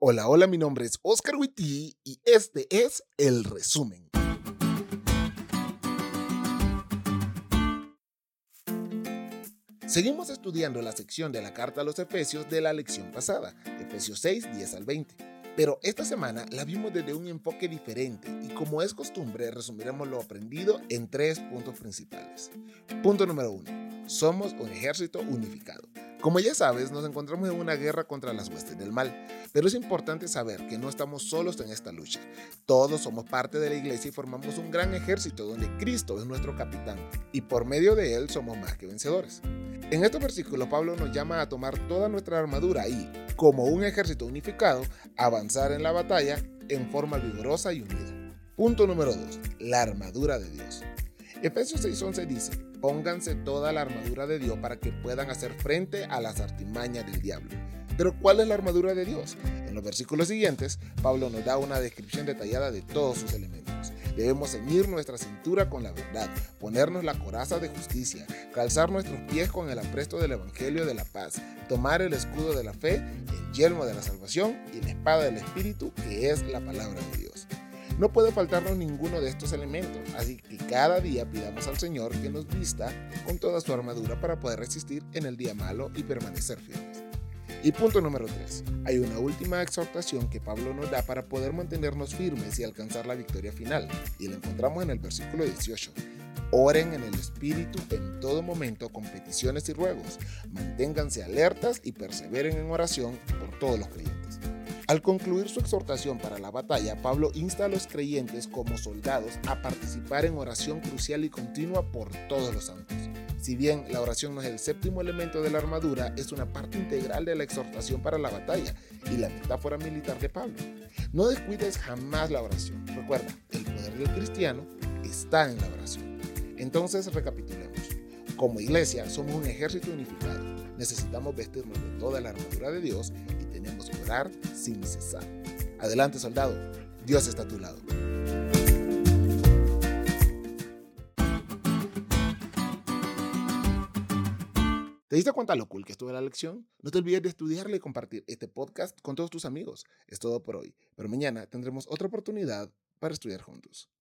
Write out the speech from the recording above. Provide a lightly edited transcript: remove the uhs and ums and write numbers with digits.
Hola, hola, mi nombre es Oscar Witty y este es el resumen. Seguimos estudiando la sección de la carta a los Efesios de la lección pasada, Efesios 6, 10 al 20. Pero esta semana la vimos desde un enfoque diferente y como es costumbre resumiremos lo aprendido en 3 puntos principales. Punto número 1. Somos un ejército unificado. Como ya sabes, nos encontramos en una guerra contra las huestes del mal, pero es importante saber que no estamos solos en esta lucha. Todos somos parte de la iglesia y formamos un gran ejército donde Cristo es nuestro capitán y por medio de él somos más que vencedores. En estos versículos Pablo nos llama a tomar toda nuestra armadura y, como un ejército unificado, avanzar en la batalla en forma vigorosa y unida. Punto número 2. La armadura de Dios. Efesios 6:11 dice, pónganse toda la armadura de Dios para que puedan hacer frente a las artimañas del diablo. Pero ¿cuál es la armadura de Dios? En los versículos siguientes, Pablo nos da una descripción detallada de todos sus elementos. Debemos ceñir nuestra cintura con la verdad, ponernos la coraza de justicia, calzar nuestros pies con el apresto del evangelio de la paz, tomar el escudo de la fe, el yelmo de la salvación y la espada del Espíritu, que es la palabra de Dios. No puede faltarnos ninguno de estos elementos, así que cada día pidamos al Señor que nos vista con toda su armadura para poder resistir en el día malo y permanecer firmes. Y punto número 3. Hay una última exhortación que Pablo nos da para poder mantenernos firmes y alcanzar la victoria final, y la encontramos en el versículo 18. Oren en el Espíritu en todo momento con peticiones y ruegos. Manténganse alertas y perseveren en oración por todos los creyentes. Al concluir su exhortación para la batalla, Pablo insta a los creyentes como soldados a participar en oración crucial y continua por todos los santos. Si bien la oración no es el séptimo elemento de la armadura, es una parte integral de la exhortación para la batalla y la metáfora militar de Pablo. No descuides jamás la oración. Recuerda, el poder del cristiano está en la oración. Entonces recapitulemos. Como iglesia somos un ejército unificado. Necesitamos vestirnos de toda la armadura de Dios y tenemos que orar sin cesar. Adelante, soldado. Dios está a tu lado. ¿Te diste cuenta lo cool que estuvo la lección? No te olvides de estudiarla y compartir este podcast con todos tus amigos. Es todo por hoy, pero mañana tendremos otra oportunidad para estudiar juntos.